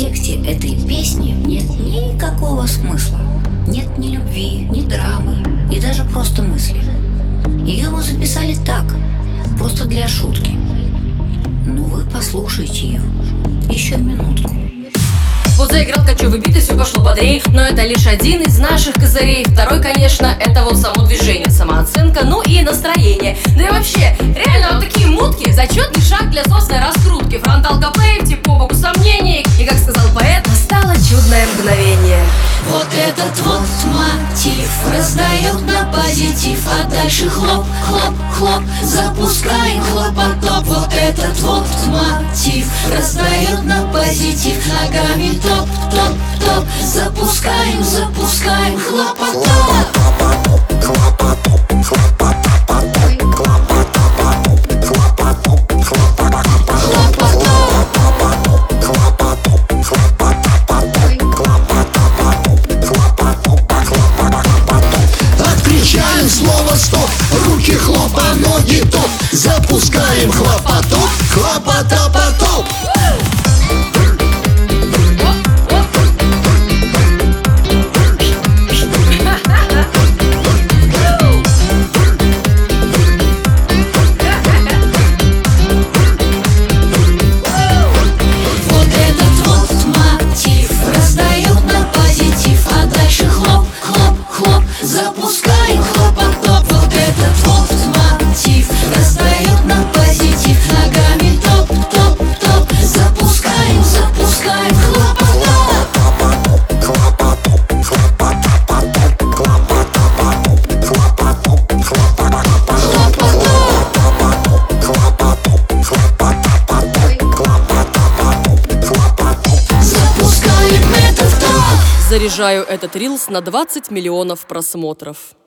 тексте этой песни нет никакого смысла. Нет ни любви, ни драмы и даже просто мысли. Ее мы записали так, просто для шутки. Ну вы послушайте ее еще минутку. Вот заиграл кочевый бит, и все пошло бодрей. Но это лишь один из наших козырей. Второй, конечно, это вот само движение, самооценка, ну и настроение. Да и вообще, реально вот такие мутки — зачетный шаг для собственной раскрутки. Фронталка плей, тип по боку сомнений. И как сказал поэт, настало чудное мгновение. Вот этот вот мотив раздает на позитив, а дальше хлоп, хлоп, хлоп, запускаем хлопотоп. Вот этот вот мотив раздает на позитив, ногами топ, топ, топ, запускаем, запускаем хлопотоп. Отключаем слово стоп, руки хлопа, ноги топ, запускаем хлопотоп, хлопотопотоп. Запускаем хлопотоп. Вот этот вот мотив раздает на позитив, ногами топ, топ, топ, запускаем, запускаем хлопотоп. Запускаем это в топ. Заряжаю этот рилс на 20 миллионов просмотров.